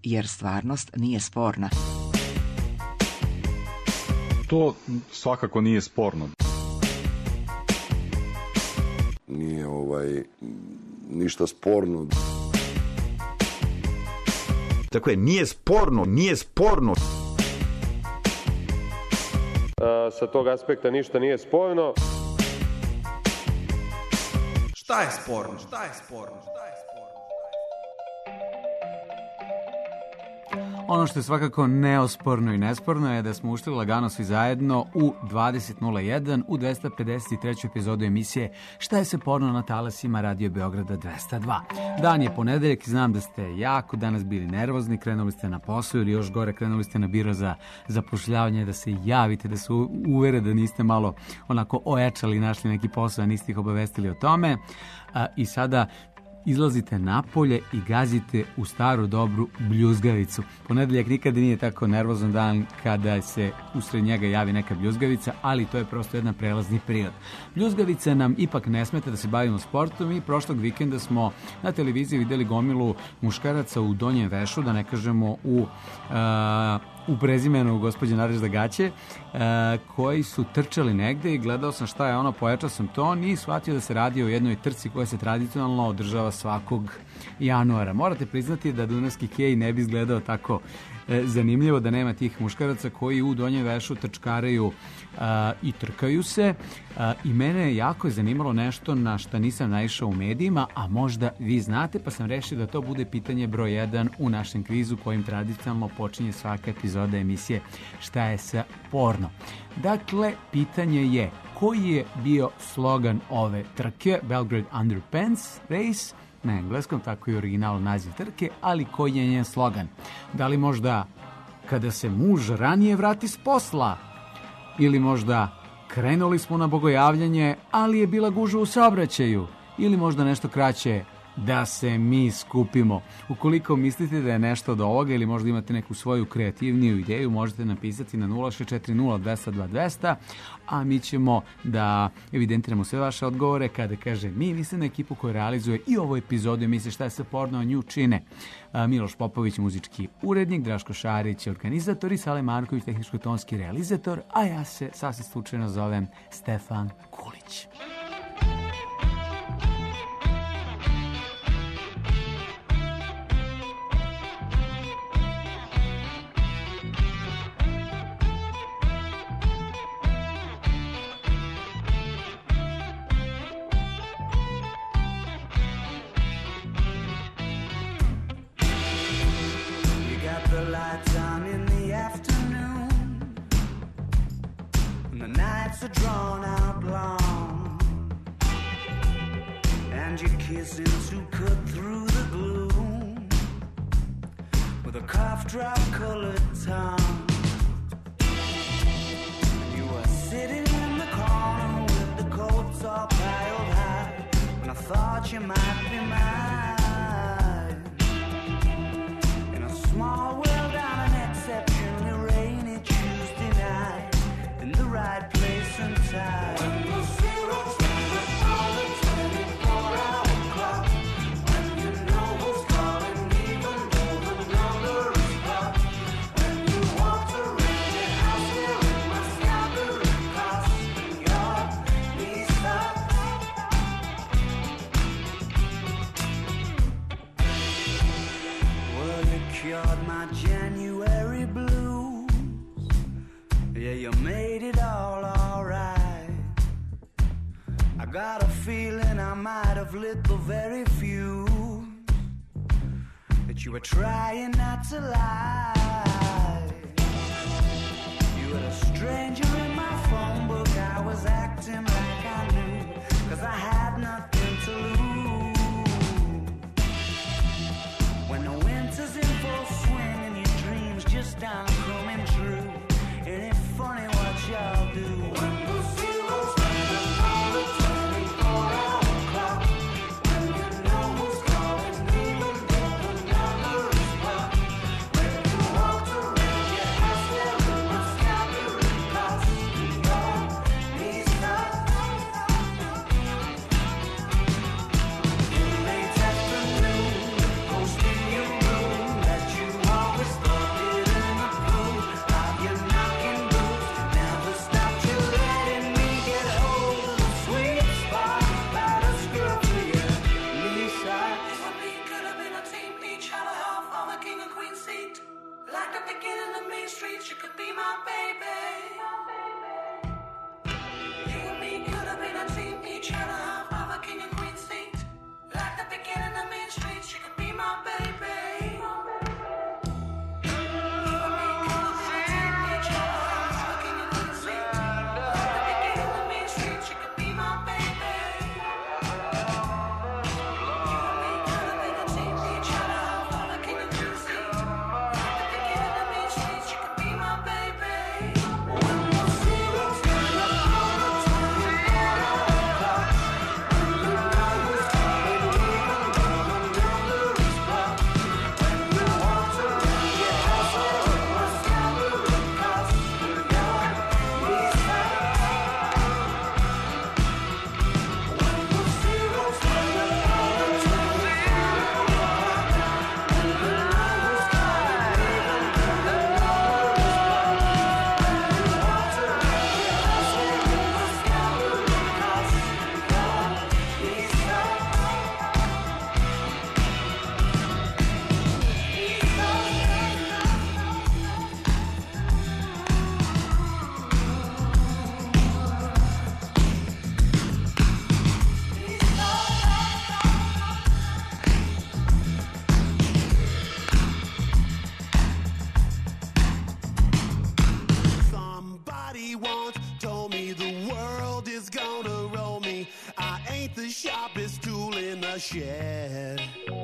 jer stvarnost nije sporna. To svakako nije sporno. Nije ništa sporno. Tako je, nije sporno, nije sporno. Sa tog aspekta ništa nije sporno. Šta je sporno? Šta je sporno? Ono što je svakako neosporno i nesporno je da smo ušli lagano svi zajedno u 20.01 u 253. epizodu emisije Šta je se porno na talasima Radio Beograda 202. Dan je ponedeljak i znam da ste jako danas bili nervozni, krenuli ste na posao ili još gore krenuli ste na biro za zapošljavanje, da se javite, da se uvere da niste malo onako ojačali, našli neki posao, a niste ih obavestili o tome. I sada izlazite napolje i gazite u staru dobru bljuzgavicu. Ponedeljak nikada nije tako nervozan dan kada se usred njega javi neka bljuzgavica, ali to je prosto jedan prelazni period. Bljuzgavica nam ipak ne smeta da se bavimo sportom i prošlog vikenda smo na televiziji vidjeli gomilu muškaraca u donjem vešu, da ne kažemo u prezimenu gospođe Nadežde Gaće, koji su trčali negde i gledao sam šta je ono, pojačao sam ton i shvatio da se radi o jednoj trci koja se tradicionalno održava svakog januara. Morate priznati da dunavski kej ne bi izgledao tako zanimljivo da nema tih muškaraca koji u donjem vešu trčkaraju i trkaju se. I mene je jako zanimalo nešto na šta nisam naišao u medijima, a možda vi znate, pa sam rešio da to bude pitanje broj 1 u našem kvizu kojim tradicionalno počinje svaka epizoda emisije Šta je sa porno. Dakle, pitanje je koji je bio slogan ove trke, Belgrade Underpants Race, na engleskom, tako i original naziv trke, ali koji je njen slogan? Da li možda kada se muž ranije vrati s posla? Ili možda krenuli smo na bogojavljanje, ali je bila gužva u saobraćaju? Ili možda nešto kraće, da se mi skupimo? Ukoliko mislite da je nešto od ovoga ili možda imate neku svoju kreativniju ideju, možete napisati na 0640-202-200, a mi ćemo da evidentiramo sve vaše odgovore kada kaže mi mislim na ekipu koja realizuje i ovu epizodu i misle šta je sa porno, nju čine Miloš Popović, muzički urednik, Draško Šarić, organizator i Sale Marković, tehničko-tonski realizator, a ja se sasvim slučajno zovem Stefan Kulić. Are drawn out long, and you're kissing to cut through the gloom with a cough drop colored tongue. You were sitting in the corner with the coats all piled high, and I thought you might be mine. In a small world on an exceptionally rainy Tuesday night, in the right place and time. When the zero's standing on the 24-hour clock, when you know who's calling even though the number is blocked, when you walk around your house wearing my scalpel cost and your knees stop. Well, you cured my January blues. Yeah, you made it all alright. I got a feeling I might have lit the very fuse that you were trying not to lie. You were a stranger in my phone book. I was acting like I knew, 'cause I had nothing to lose. When the winter's in full swing and your dreams just aren't coming true, ain't it funny what y'all do? When the zero's standing on the 24-hour clock, when you know who's calling even though the number is blocked, when you walked around your house wearing my scalpel cost and your knees stop. Shed.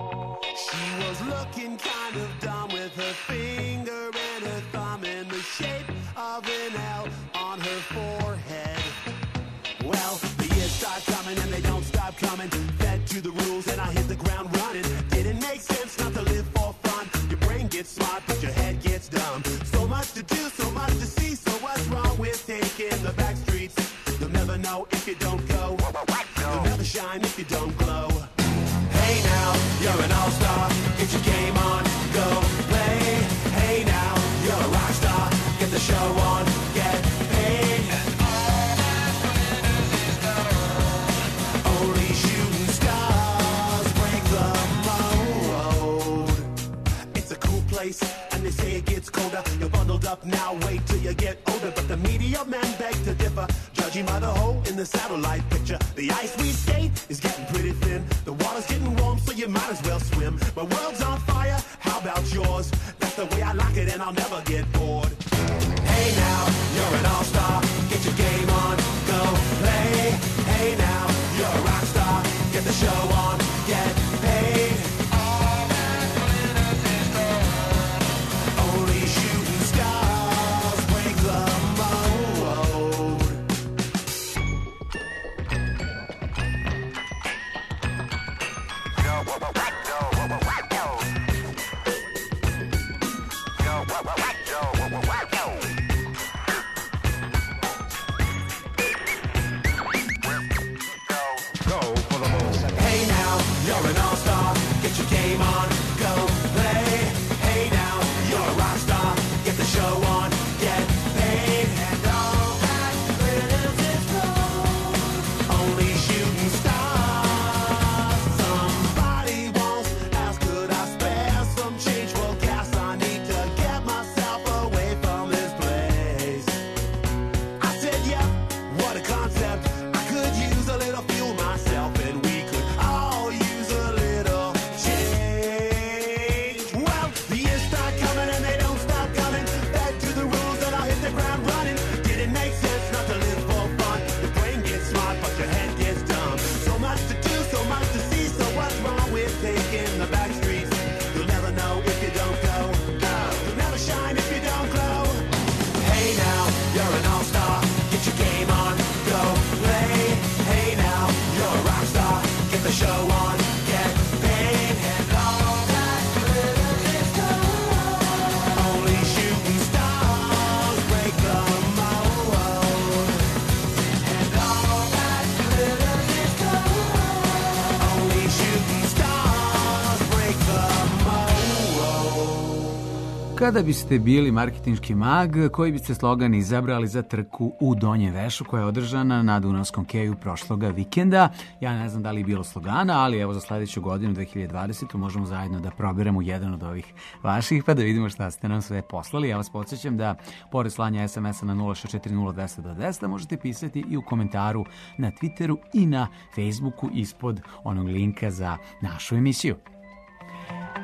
She was looking kind of dumb with her finger and her thumb in the shape of an L on her forehead. Well, the years start coming and they don't stop coming. Fed to the rules and I hit the ground running. Didn't make sense not to live for fun. Your brain gets smart but your head gets dumb. So much to do, so much to see. So what's wrong with taking the back streets? You'll never know if you don't go. You'll never shine if you don't glow. Hey now, you're an all-star, get your game on, go play. Hey now, you're a rock star, get the show on, get paid. Only shooting stars break the mold. It's a cool place, and they say it gets colder. You're bundled up now, wait till you get older. But the media men beg to differ, judging by the hole in the satellite picture. The ice we skate is getting pretty thin. The water's getting warm, so you might as well swim. My world's on fire, how about yours? That's the way I like it, and I'll never get bored. Hey now, you're an all-star, get your game on, go play. Hey now, you're a rock star, get the show on, get paid. Only shooting stars break the mold. Hey now, you're an all-star, get your game on, go play. Hey now, you're a rock star, get the show on, get paid. And all that glitters is gold. Only shooting stars. Somebody once asked, could I spare some change for gas? I need to get myself away from this place. I said, yeah, what a concept. I could use a little fuel myself, and we could all use a little change. Well, the years start coming and they don't stop coming. Back to the rules and I'll hit the ground running. Didn't make sense not to live for fun. Your brain gets smart but your head gets dumb. So much to do, so much to see. So what's wrong with taking the back streets? You'll never know if you don't go. You'll never shine if you don't glow. Hey now, you're an all-star, get your game on, go play. Hey now, you're a rock star, get the show on, get paid. And all that glitters is gold. Only shooting stars break the mold. And all that glitters is gold. Only shooting stars break the mold. Kada biste bili marketinški mag, koji biste slogan izabrali za trku u Donjem Vešu koja je održana na Dunavskom keju prošloga vikenda? Ja ne znam da li je bilo slogana, ali evo za sledeću godinu 2020. možemo zajedno da probiramo jedan od ovih vaših pa da vidimo šta ste nam sve poslali. Ja vas podsjećam da pored slanja SMS-a na 0640200 možete pisati i u komentaru na Twitteru i na Facebooku ispod onog linka za našu emisiju.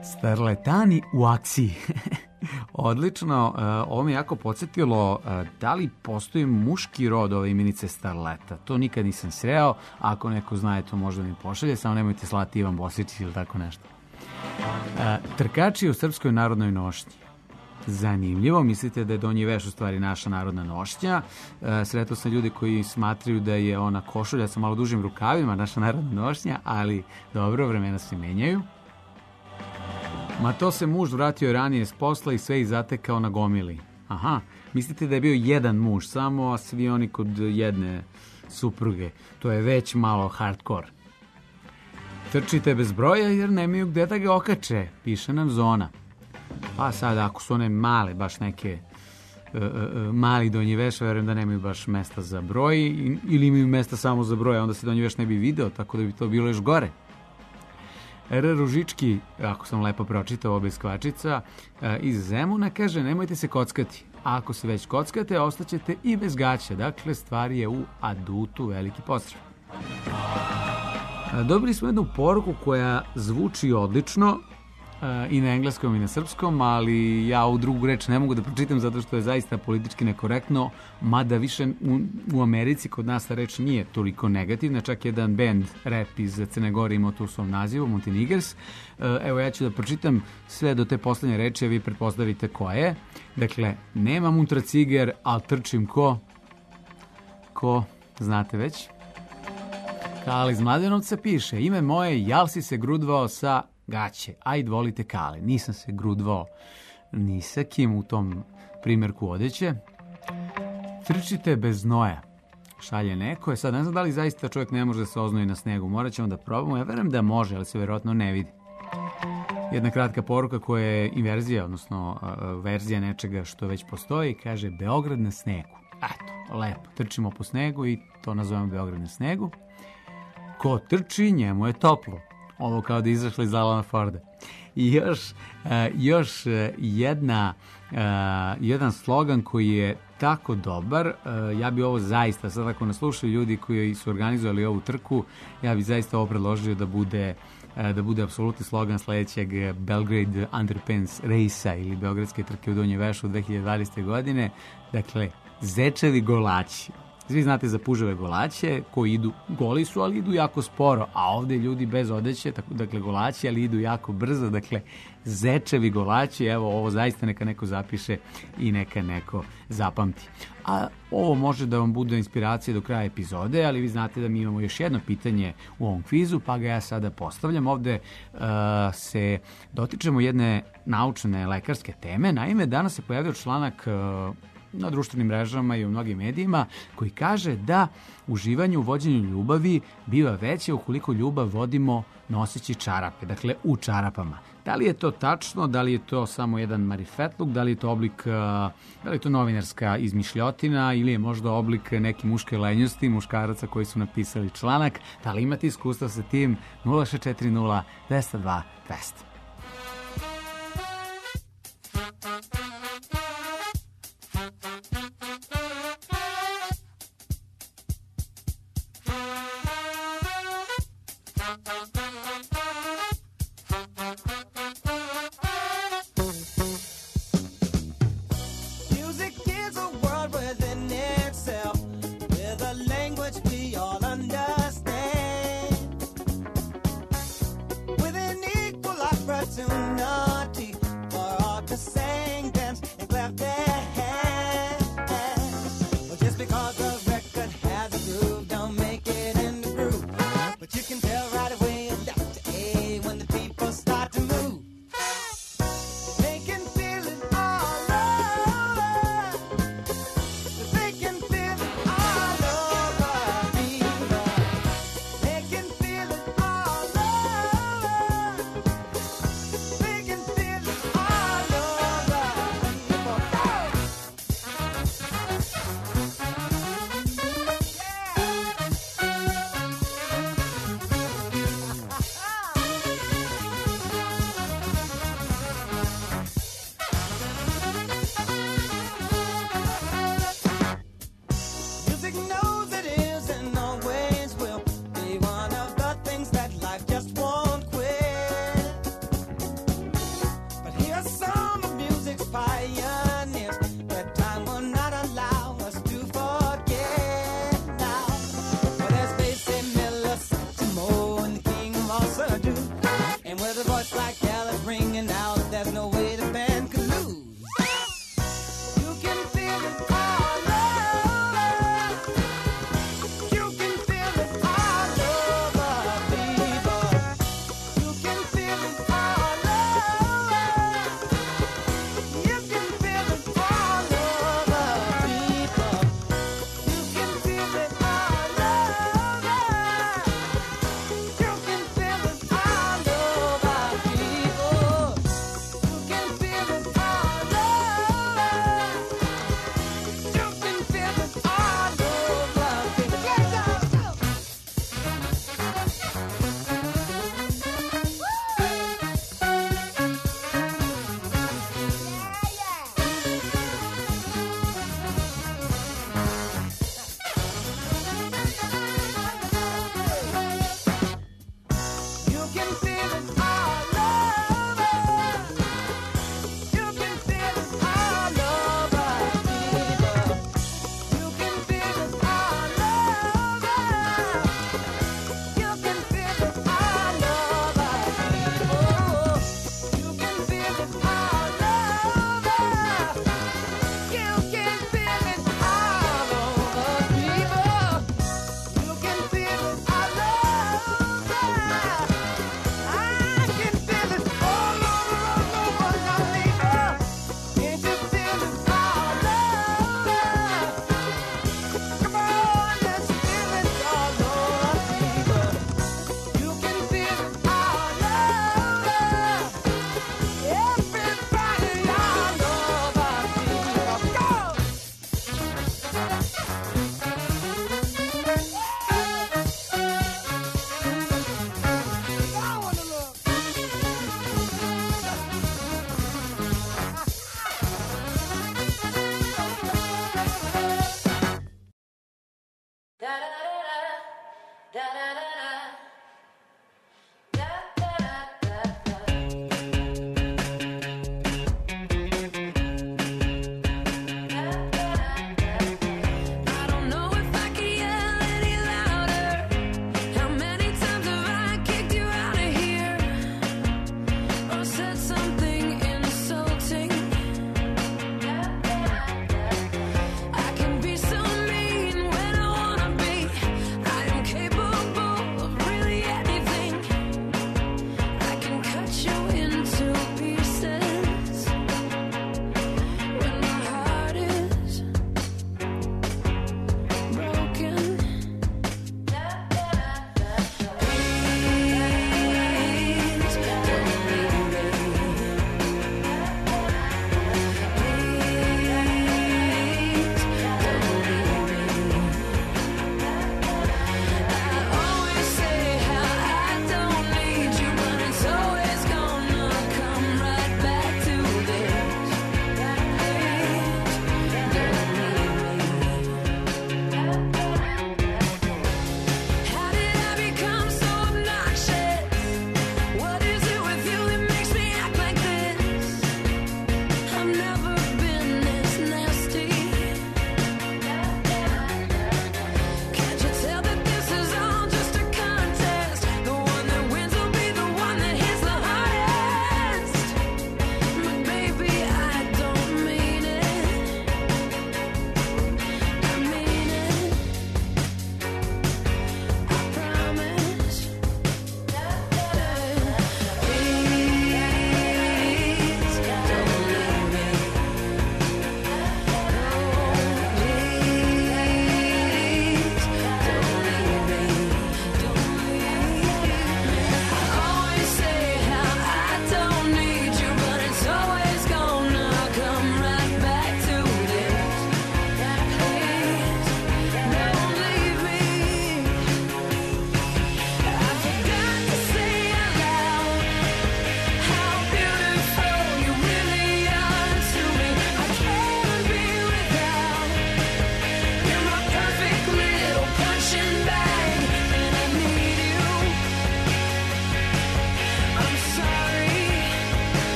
Starletani u akciji. Odlično, ovo me jako podsjetilo da li postoji muški rod ove imenice starleta. To nikad nisam sreo, ako neko zna to možda mi pošalje, samo nemojte slati Ivan Bosić ili tako nešto. Trkači u srpskoj narodnoj nošnji. Zanimljivo, mislite da je donji veš u stvari naša narodna nošnja. Sretao sam ljudi koji smatraju da je ona košulja sa malo dužim rukavima naša narodna nošnja, ali dobro, vremena se menjaju. Ma to se muž vratio ranije s posla i sve ih zatekao na gomili. Aha, mislite da je bio jedan muž samo, a svi oni kod jedne supruge. To je već malo hardcore. Trčite bez broja jer nemaju gde da ga okače, piše nam Zona. Pa sad, ako su one male, baš neke mali donji veš, verujem da nemaju baš mesta za broj ili imaju mesta samo za broj, onda se donji veš ne bi video, tako da bi to bilo još gore. R. Ružički, ako sam lepo pročitao bez kvačica, iz Zemuna kaže nemojte se kockati. A ako se već kockate, ostaćete i bez gaća. Dakle, stvar je u adutu, veliki pozdrav. Dobili smo jednu poruku koja zvuči odlično i na engleskom i na srpskom, ali ja ovu drugu reč ne mogu da pročitam zato što je zaista politički nekorektno, mada više u Americi kod nas ta reč nije toliko negativna, čak jedan band rap iz Crne Gore imao tu u svom nazivu, Montenegers. Evo ja ću da pročitam sve do te poslednje reči, a vi pretpostavite koja je. Dakle, nemam ultraciger, ali trčim ko, znate već. Kale iz Mladenovca piše, ime moje, jal si se grudvao sa gaće, ajd volite Kale. Nisam se grudvao ni sa kim u tom primjerku odeće. Trčite bez znoja, šalje neko. Sad ne znam da li zaista čovjek ne može da se oznoji na snegu. Morat ćemo da probamo. Ja verujem da može, ali se vjerojatno ne vidi. Jedna kratka poruka koja je inverzija, odnosno verzija nečega što već postoji, kaže Beograd na snegu. Eto, lepo. Trčimo po snegu i to nazovemo Beograd na snegu. Ko trči, njemu je toplo. Ovo kao da je izašla iz Alana Forda. I još jedan slogan koji je tako dobar. Ja bi ovo zaista, sad ako nas slušaju ljudi koji su organizovali ovu trku, ja bi zaista ovo predložio da bude apsolutni slogan sledećeg Belgrade Underpants Race-a ili Beogradske trke u Donjoj Vešu 2020. godine. Dakle, zečevi golaći. Svi znate za puževe golaće koji idu, goli su, ali idu jako sporo, a ovde ljudi bez odeće, dakle golaći, ali idu jako brzo, dakle zečevi golaći, evo ovo zaista neka neko zapiše i neka neko zapamti. A ovo može da vam bude inspiracija do kraja epizode, ali vi znate da mi imamo još jedno pitanje u ovom kvizu, pa ga ja sada postavljam. Ovde se dotičemo jedne naučne lekarske teme. Naime, danas se pojavio članak na društvenim mrežama i u mnogim medijima koji kaže da uživanje u vođenju ljubavi biva veće ukoliko ljubav vodimo noseći čarape, dakle u čarapama. Da li je to tačno, da li je to samo jedan marifetluk, da li je to oblik, da li je to novinarska izmišljotina ili je možda oblik neke muške lenjosti, muškaraca koji su napisali članak, da li imate iskustva sa tim? 0640 202 200. With an equal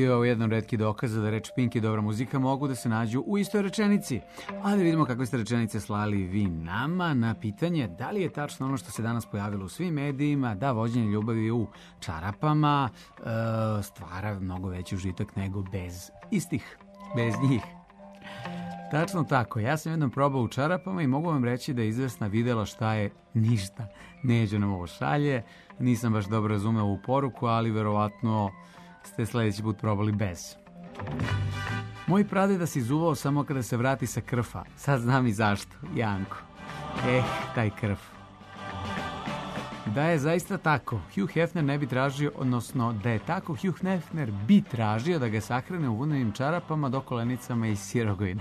bio u jednom retki dokaza da reč Pink i dobra muzika mogu da se nađu u istoj rečenici. Ali vidimo kakve ste rečenice slali vi nama na pitanje da li je tačno ono što se danas pojavilo u svim medijima, da vođenje ljubavi u čarapama stvara mnogo veći užitak nego bez istih, bez njih. Tačno tako, ja sam jednom probao u čarapama i mogu vam reći da je izvesna videla šta je ništa. Neđe nam ovo šalje, nisam baš dobro razumeo ovu poruku, ali verovatno ste sledeći put probali bez. Moj pradeda si izuvao samo kada se vrati sa krfa. Sad znam i zašto, Janko. Taj krf. Da je zaista tako, Hugh Hefner ne bi tražio, odnosno da je tako, Hugh Hefner bi tražio da ga sahrane u vunenim čarapama do kolenicama iz sirogojna.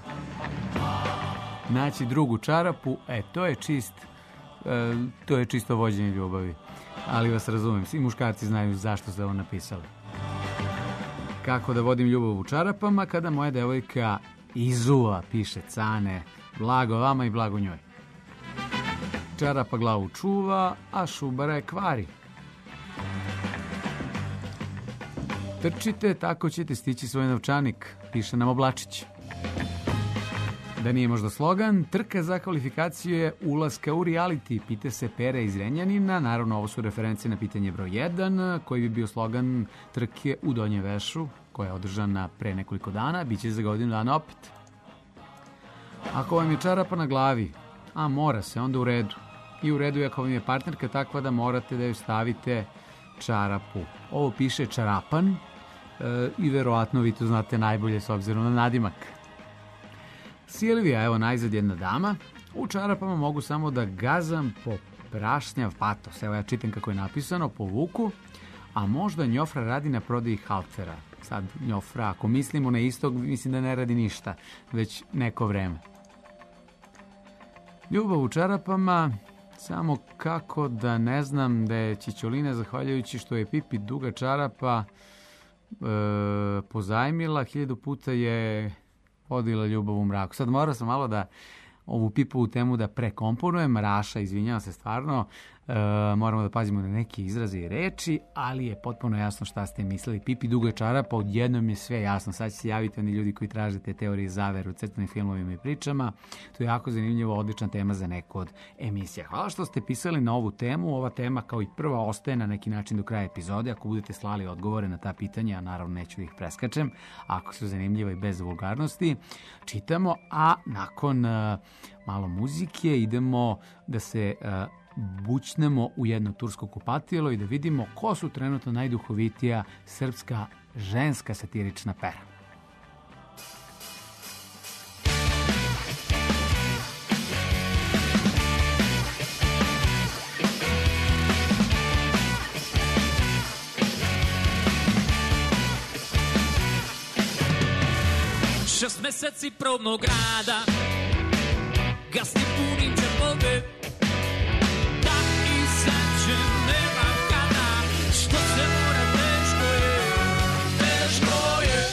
Naći drugu čarapu, to je čisto vođenje ljubavi. Ali vas razumem, svi muškarci znaju zašto ste ovo napisali. Kako da vodim ljubav u čarapama kada moja devojka izuva, piše Cane, blago vama i blago njoj. Čarapa glavu čuva, a šubara je kvari. Trčite, tako ćete stići svoj novčanik, piše nam Oblačić. Da nije možda slogan, trka za kvalifikaciju je ulaska u reality, pita se Pere iz Renjanina. Naravno, ovo su referencije na pitanje broj 1, koji bi bio slogan trke u Donjem Vešu, koja je održana pre nekoliko dana, bit će za godinu dana opet. Ako vam je čarapa na glavi, a mora se, onda u redu. I u redu je ako vam je partnerka takva da morate da joj stavite čarapu. Ovo piše čarapan i verovatno vi to znate najbolje s obzirom na nadimak. Silvija, evo najzad jedna dama, u čarapama mogu samo da gazam po prašnjav patos. Evo ja čitam kako je napisano, po luku, a možda Njofra radi na prodaji haltera. Sad Njofra, ako mislimo na istog, mislim da ne radi ništa, već neko vreme. Ljubav u čarapama, samo kako da ne znam da je Čičolina, zahvaljujući što je Pipi duga čarapa pozajmila, 1000 puta je odila ljubav u mraku. Sad morao sam malo da ovu Pipovu temu da prekomponujem. Raša, izvinjavam se stvarno, moramo da pazimo na neke izraze i reči, ali je potpuno jasno šta ste mislili. Pipi duga čarapa, odjednom je sve jasno. Sad će se javiti oni ljudi koji traže te teorije zavere u crtanim filmovima i pričama. To je jako zanimljivo, odlična tema za neku od emisija. Hvala što ste pisali na ovu temu. Ova tema kao i prva ostaje na neki način do kraja epizode. Ako budete slali odgovore na ta pitanja, naravno neću ih preskačem, ako su zanimljiva i bez vulgarnosti, čitamo, a nakon malo muzike idemo da se bućnemo u jedno tursko kupatilo i da vidimo ko su trenutno najduhovitija srpska ženska satirična pera. Šest meseci probnog rada, gasni punim džepove, da izađem nema kada, što se mora, teško je, teško je.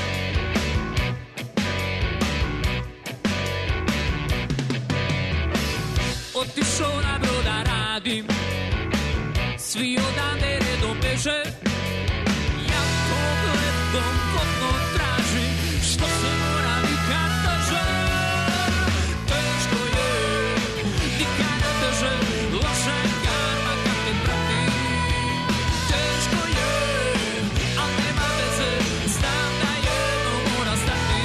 Otišao na broda radim, svi odande redom beže, ja pogledom kopno tražim, što se mora nikad teže, teško je, nikad ne teže, loša je karma kad te prati, teško je, al nema veze, znam da jedno mora stati.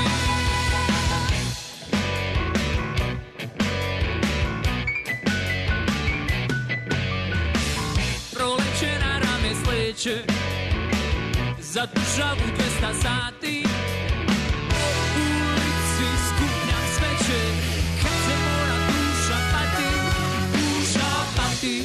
Proleće na rame sleće, za državu 200 sati, po ulici skupljam sveće, kad se mora duša pati, duša pati.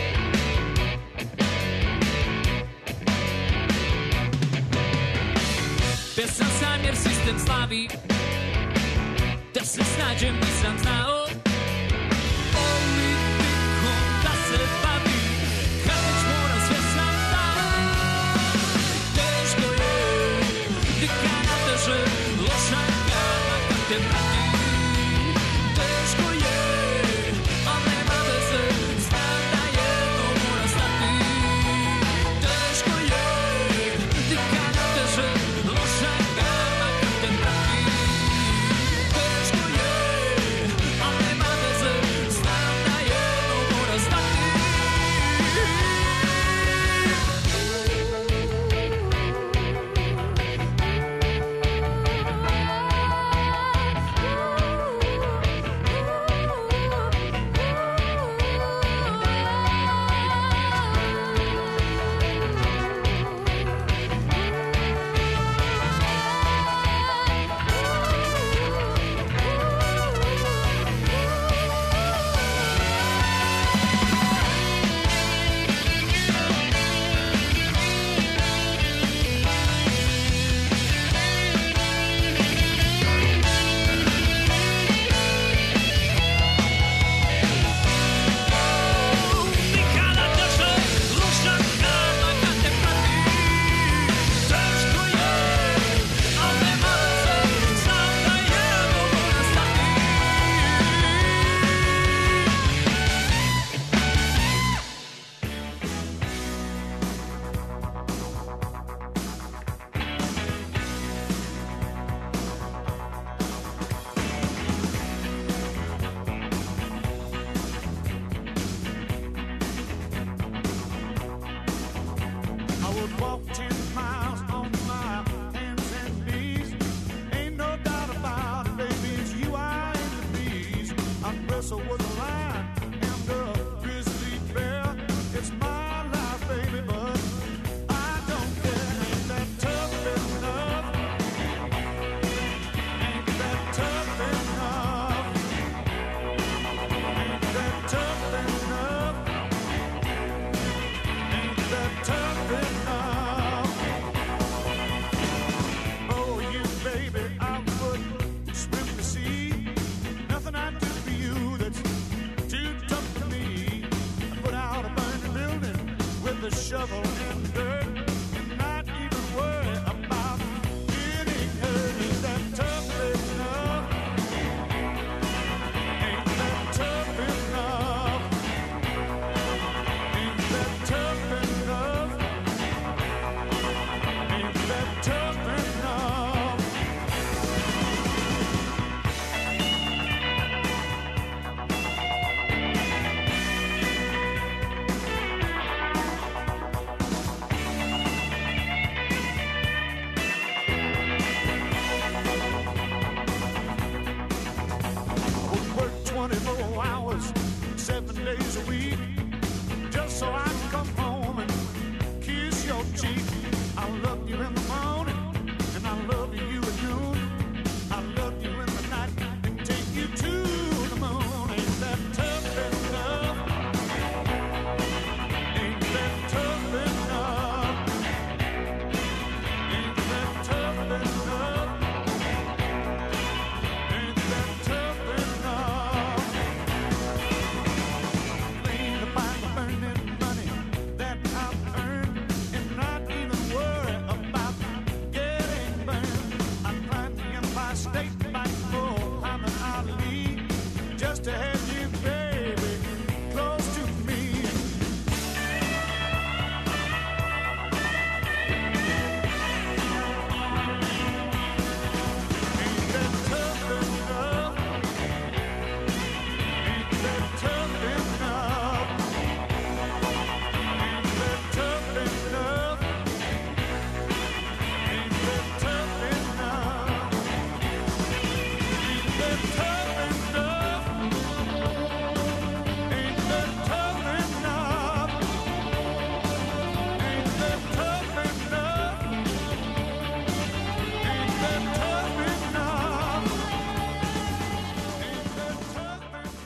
Pesan sam jer sistem slavi, da se snađem nisam znao, politikom da se bavi, kad već mora sve sam dao, teško je, nikad ne teže, loša je karma kad te prati, teško je, al nema veze, znam da jedno mora stati, teško je, nikad ne teže, days a week, just so I can come home and kiss your cheek. I love you in the morning, and I love you at noon. I love you in the night, and take you to the moon. Ain't that tough enough? Ain't that tough enough? Ain't that tough enough? Ain't that tough enough? Think about the burning money that I've earned, and not even worry about getting burned. I climbed the Empire State back for Muhammad Ali, just to have you, baby, close to me. Ain't that tough enough? Ain't that tough enough? Ain't that tough enough? Ain't that tough enough? Ain't that tough enough? Ain't that tough enough? Ain't that tough enough? Ain't that tough enough? Ain't that tough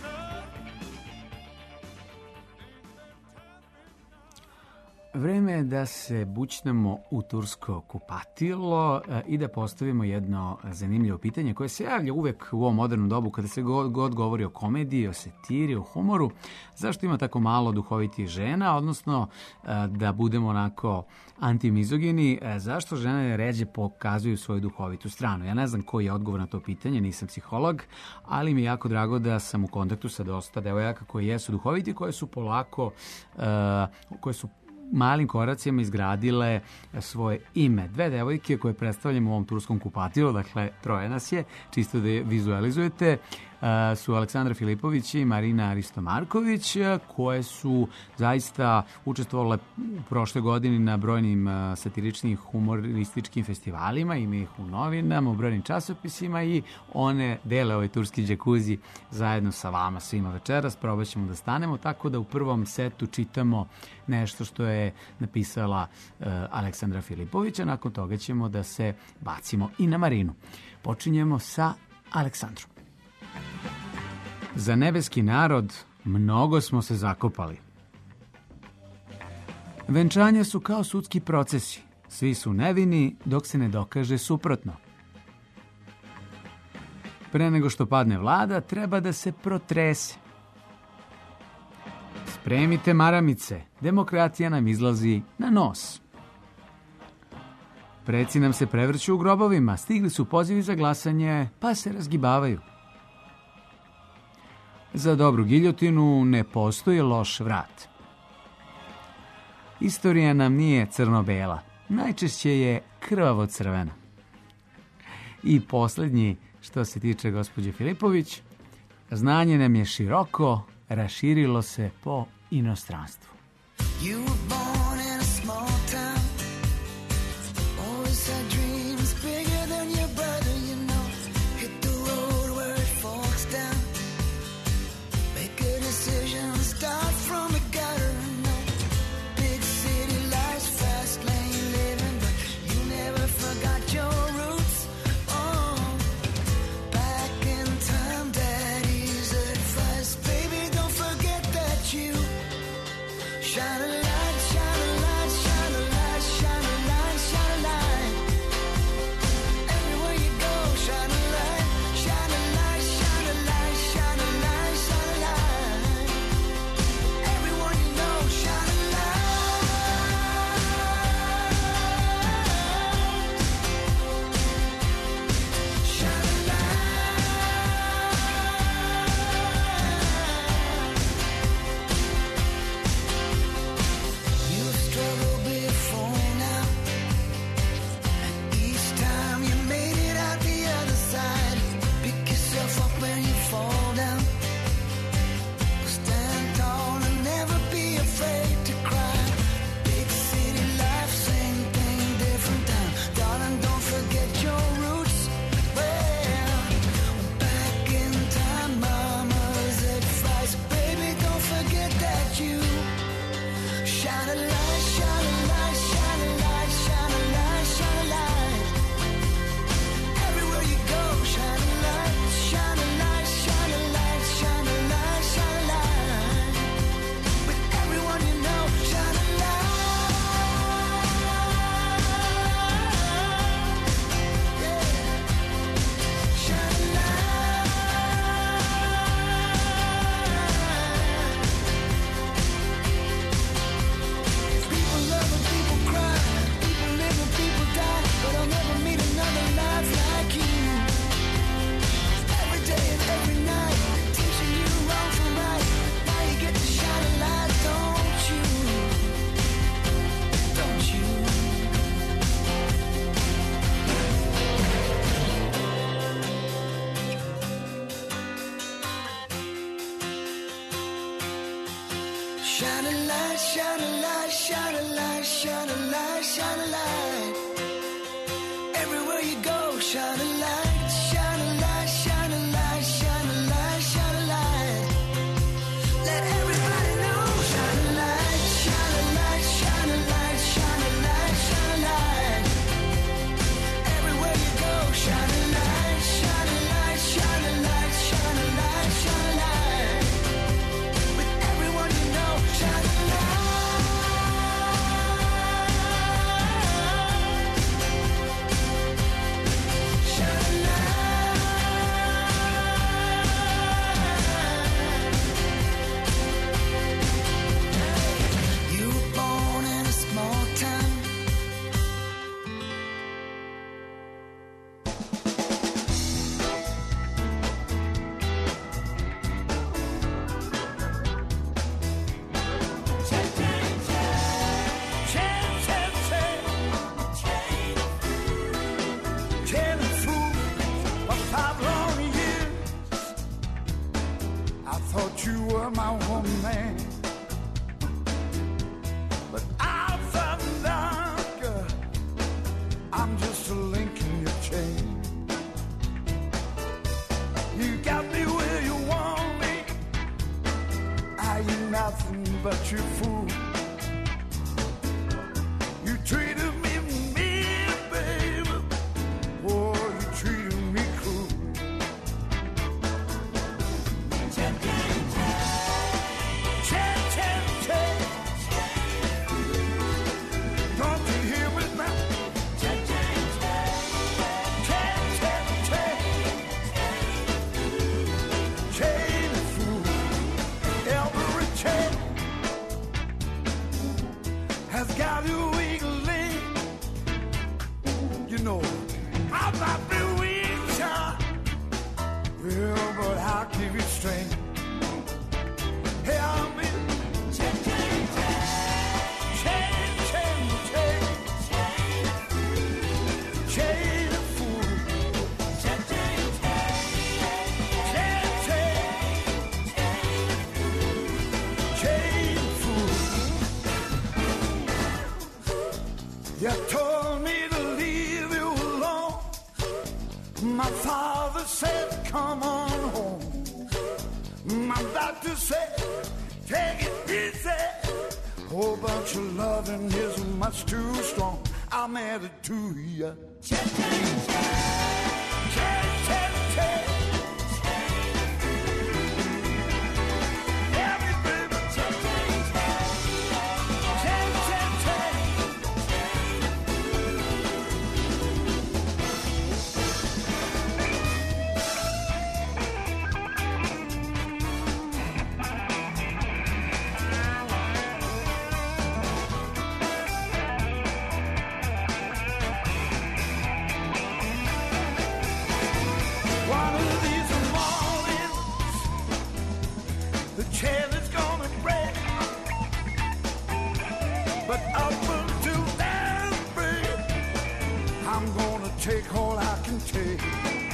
Vreme je da se bućnemo u tursko kupatilo i da postavimo jedno zanimljivo pitanje koje se javlja uvek u ovom modernom dobu kada se god govori o komediji, o satiri, o humoru. Zašto ima tako malo duhovitih žena, odnosno da budemo onako antimizogini, zašto žene ređe pokazuju svoju duhovitu stranu? Ja ne znam koji je odgovor na to pitanje, nisam psiholog, ali mi je jako drago da sam u kontaktu sa dosta devojaka koji jesu duhoviti, koje su polako, koje su malim koracima izgradile svoje ime. Dve devojke koje predstavljamo u ovom turskom kupatilu, dakle troje nas je, čisto da je vizualizujete, su Aleksandra Filipović i Marina Aristomarković, koje su zaista učestvovale prošle godine na brojnim satiričnim humorističkim festivalima, ima ih u novinama, u brojnim časopisima i one dele ovaj turski džakuzi zajedno sa vama svima večeras. Probat ćemo da stanemo, tako da u prvom setu čitamo nešto što je napisala Aleksandra Filipović, a nakon toga ćemo da se bacimo i na Marinu. Počinjemo sa Aleksandrom. Za nebeski narod mnogo smo se zakopali. Venčanja su kao sudski procesi. Svi su nevini dok se ne dokaže suprotno. Pre nego što padne vlada, treba da se protrese. Spremite maramice, demokratija nam izlazi na nos. Preci nam se prevrću u grobovima, stigli su pozivi za glasanje, pa se razgibavaju. Za dobru giljotinu ne postoji loš vrat. Istorija nam nije crno-bela, najčešće je krvavo-crvena. I posljednji, što se tiče gospođe Filipović, znanje nam je široko, raširilo se po inostranstvu. You were born in a small town. Always had dreams bigger than your brother, you know. Hit the road where it forks down. Make a decision, start from the gutter, no. Big city life's fast lane living, but you never forgot your roots. Oh, back in time, daddy's advice, baby, don't forget that you shine a light, Shine a light, shine a light, shine a light, shine a light, shine a light. Everywhere you go, shine a light, shine a light, shine a light, shine a light, shine a light. Let everybody know, shine a light, shine a light, shine a light, shine a light, shine a light. Everywhere you go, shine a light, shine a light, shine a light, shine a light, shine a light. With everyone you know, shine a light. You were my woman, but I found out, girl, I'm just a link in your chain. You got me where you want me, I ain't nothing but your fool. You treated me mean, baby, oh, you treated me cruel. Got you wiggling, you know, I'm not the weak shot, well, but I'll give you strength. Help me, chain, fool, chain, fool. You told me to leave you alone. My father said, come on home. My doctor said, take it easy. Whole bunch of loving is much too strong. I'm added to you. Take all I can take.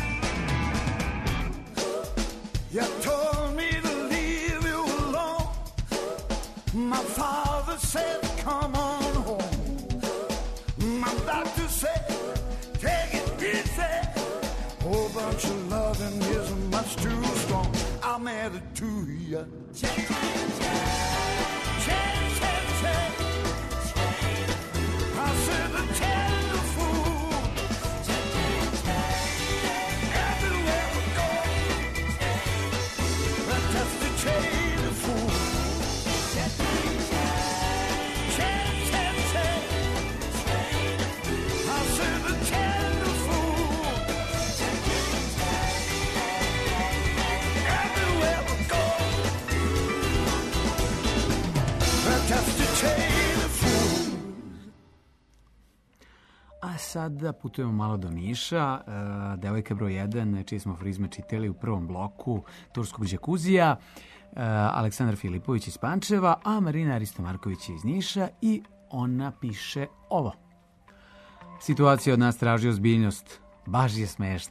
You told me to leave you alone. My father said, come on home. My doctor said, take it easy. Whole bunch of loving is much too strong. I'm added to you. I said the tender fool. A sada putujemo malo do Niša. Devojka broj 1, čiji smo frizme čitali u prvom bloku turskog džakuzija, Aleksandar Filipović iz Pančeva, a Marina Aristomarković iz Niša, i ona piše ovo. Situacija od nas traži ozbiljnost. Baš je smešna.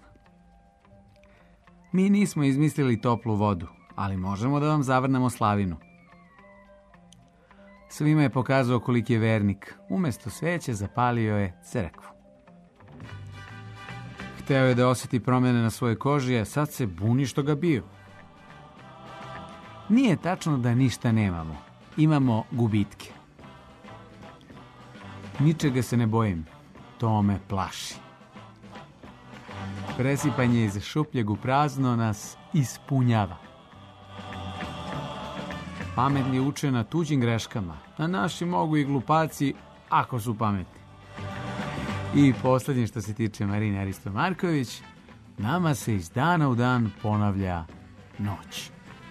Mi nismo izmislili toplu vodu, ali možemo da vam zavrnemo slavinu. Svima je pokazao koliki je vernik. Umesto sveće zapalio je crkvu. Hteo je da osjeti promjene na svojoj koži, a sad se buni što ga bio. Nije tačno da ništa nemamo. Imamo gubitke. Ničega se ne bojim. To me plaši. Presipanje iz šupljeg u prazno nas ispunjava. Pametni uče na tuđim greškama, a naši mogu i glupaci ako su pametni. I posljednje što se tiče Marine Aristomarković, nama se iz dana u dan ponavlja noć.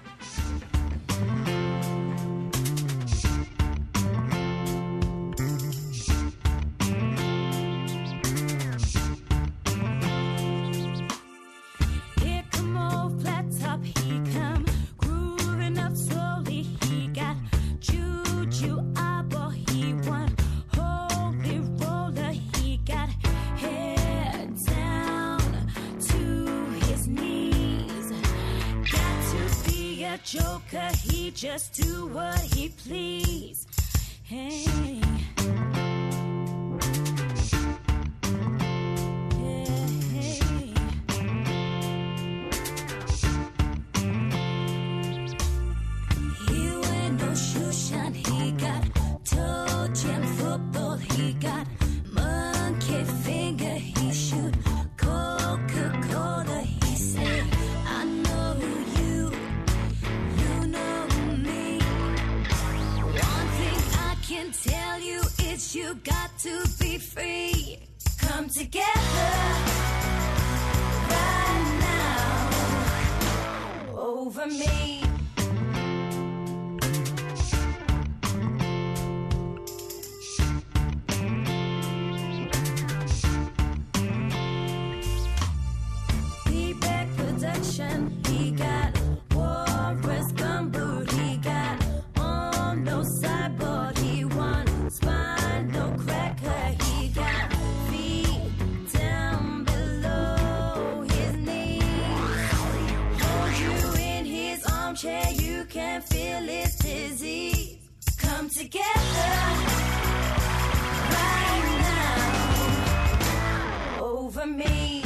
Joker, he just do what he please. Hey. You got to be free. Come together right now over me. Feedback production. He got Walrus gumboot. He got on no sideboard. He won spine, no cracker. He got feet down below his knees. Hold you in his armchair, you can feel his disease. Come together right now over me.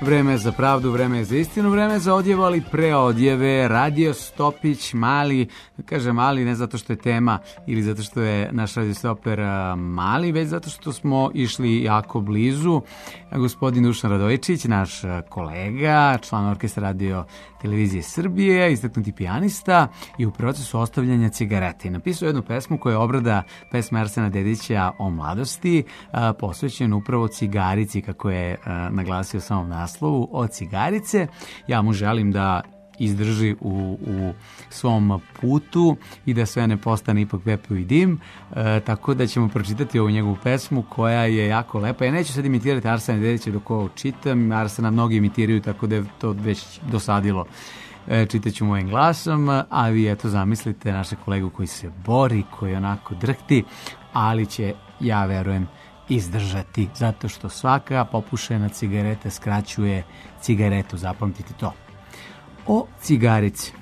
Vreme je za pravdu, vreme je za istinu, vreme je za odjevu, ali pre odjeve. Radio Stopić, mali, kaže mali ne zato što je tema ili zato što je naš radio stoper mali, već zato što smo išli jako blizu. Gospodin Dušan Radojičić, naš kolega, član orkestra Radio Televizije Srbije, istaknuti pijanista i u procesu ostavljanja cigarete. Napisao jednu pesmu koja je obrada pesme Arsena Dedića o mladosti, posvećen upravo cigarici, kako je naglasio u samom naslovu, o cigarice. Ja mu želim da izdrži u svom putu i da sve ne postane ipak pepeo i dim, tako da ćemo pročitati ovu njegovu pesmu koja je jako lepa. Ja neću sad imitirati Arsena Dedića dok ovo čitam, Arsena mnogi imitiraju, tako da je to već dosadilo. Čitat ću mojim glasom, a vi eto zamislite naše kolegu koji se bori, koji onako drhti, ali će, ja verujem, izdržati, zato što svaka popušena cigareta skraćuje cigaretu, zapamtite to. O cigarici.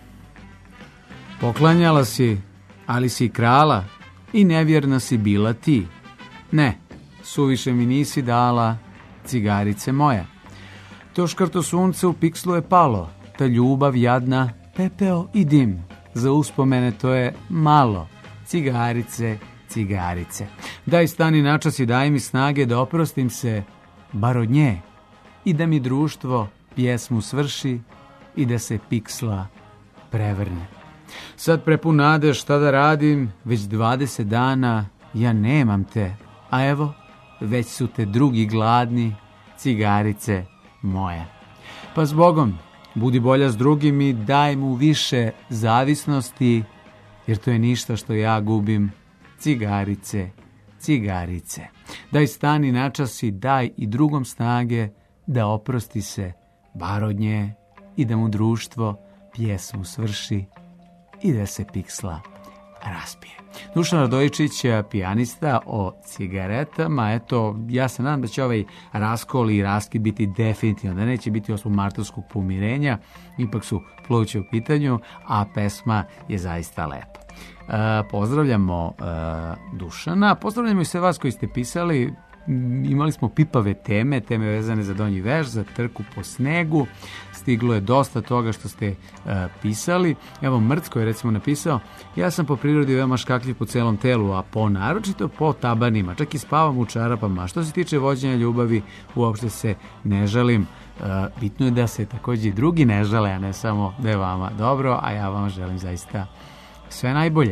Poklanjala si, ali si krala i nevjerna si bila ti. Ne, suviše mi nisi dala, cigarice moja. To škrto sunce u pikslu je palo, ta ljubav jadna, pepeo i dim. Za uspomene to je malo, cigarice, cigarice. Daj stani načas i daj mi snage da oprostim se, bar od nje, i da mi društvo pjesmu svrši i da se piksla prevrne. Sad prepun nade šta da radim, već 20 dana ja nemam te, a evo, već su te drugi gladni, cigarice moje. Pa zbogom, budi bolja s drugim i daj mu više zavisnosti, jer to je ništa što ja gubim, cigarice, cigarice. Daj stani načas i daj i drugom snage da oprosti se, bar od nje, i da mu društvo pjesmu svrši i da se piksla raspije. Dušan Radojičić, pijanista o cigaretama. Eto, ja se nadam da će ovaj raskol i raskid biti definitivno, da neće biti 8. martovskog pomirenja, ipak su pluće u pitanju, a pesma je zaista lepa. Pozdravljamo Dušana, pozdravljamo i sve vas koji ste pisali. Imali smo pipave teme vezane za Donji Veš, za trku po snegu. Stiglo je dosta toga što ste pisali. Evo, Mrcko je recimo napisao: ja sam po prirodi veoma škakljiv po celom telu, a naročito po tabanima. Čak i spavam u čarapama. Što se tiče vođenja ljubavi, uopšte se ne žalim. Bitno je da se također i drugi ne žale, a ne samo da je vama dobro, a ja vam želim zaista sve najbolje.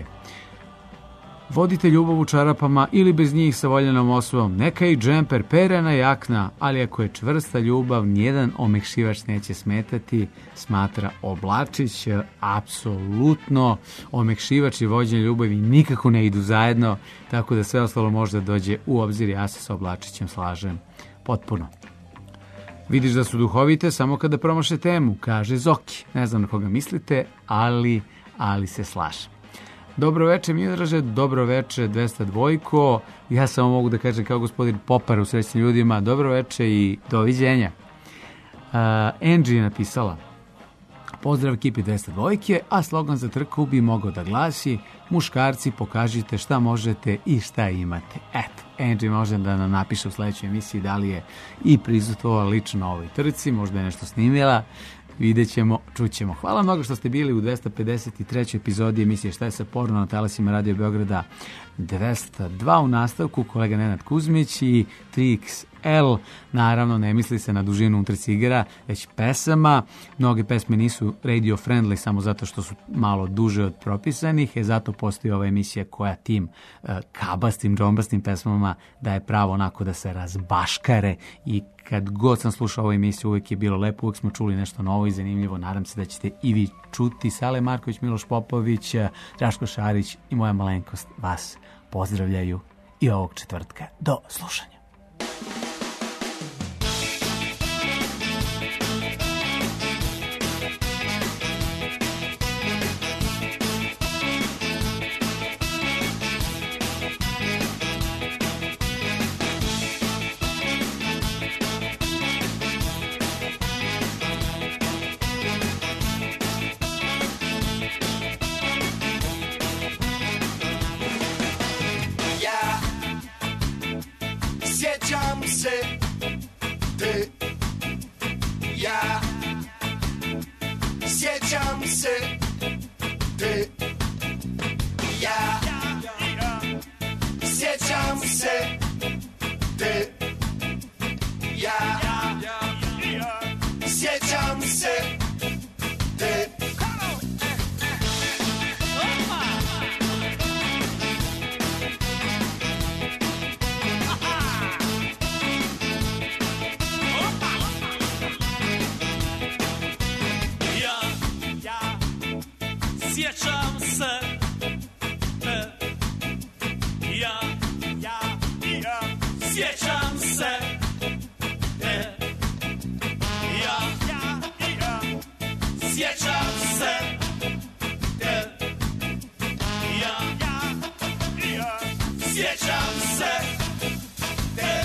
Vodite ljubav u čarapama ili bez njih sa voljenom osobom. Neka i džemper, perena jakna, ali ako je čvrsta ljubav, nijedan omekšivač neće smetati, smatra Oblačić. Apsolutno, omekšivač i vođenje ljubavi nikako ne idu zajedno, tako da sve ostalo može da dođe u obzir. Ja se sa Oblačićem slažem potpuno. Vidiš da su duhovite samo kada promaše temu, kaže Zoki. Ne znam na koga mislite, ali se slažem. Dobro veče, Miodraže, dobro veče, 202. Ja samo mogu da kažem kao gospodin Popar u Srećnim ljudima, dobro veče i doviđenja. Angie je napisala: pozdrav ekipi 202, a slogan za trku bi mogao da glasi: muškarci, pokažite šta možete i šta imate. Eto, Angie može da nam napiše u sledećoj emisiji da li je i prisustvovala lično ovoj trci, možda je nešto snimila. Vidjet ćemo, čućemo. Hvala mnogo što ste bili u 253. epizodi emisije Šta je sa porno na talasima Radio Beograda 202. U nastavku kolega Nenad Kuzmić i 3XL. Naravno, ne misli se na dužinu unutar cigara, već pesama. Mnoge pesme nisu radio friendly samo zato što su malo duže od propisanih, zato postoji ova emisija koja tim kabastim, džombastim pesmama daje pravo onako da se razbaškare. I kad god sam slušao ovu emisiju, uvijek je bilo lepo, uvijek smo čuli nešto novo i zanimljivo. Nadam se da ćete i vi čuti. Sale Marković, Miloš Popović, Draško Šarić i moja malenkost vas pozdravljaju i ovog četvrtka. Do slušanja. se te, ja sjećam se te. Sjećam se te, ja sjećam se te, ja sjećam se te, ja sjećam se te.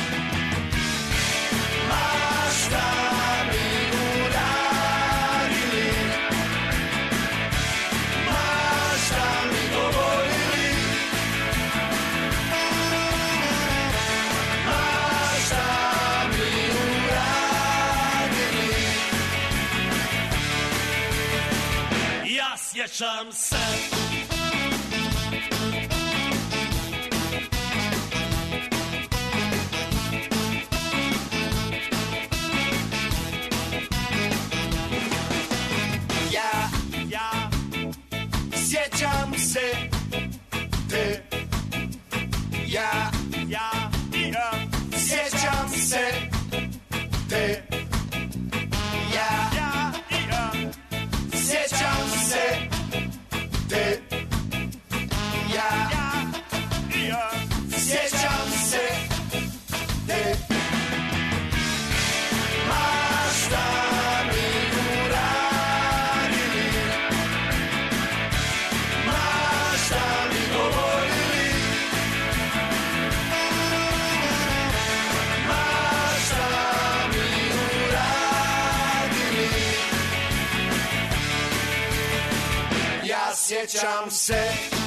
Ma šta mi uradili, sjećam se. Ja sjećam se te, ja sjećam se te, ja sjećam se te, ja sjećam se te. Ma šta mi uradili, ma šta mi govorili, ma šta mi uradili, ja sjećam se.